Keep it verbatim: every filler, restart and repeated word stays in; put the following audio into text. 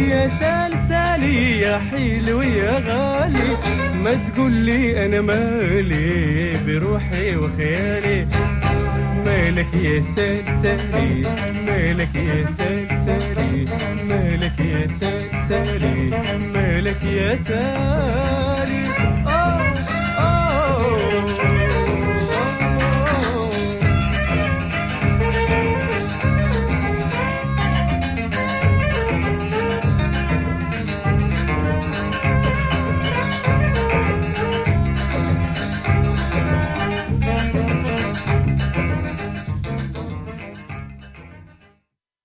يا سلسالي يا حلو يا غالي، ما تقول لي أنا مالي بروحي وخيالي. مالك يا سلسالي مالك يا سلسالي مالك يا سلسالي مالك يا سالي.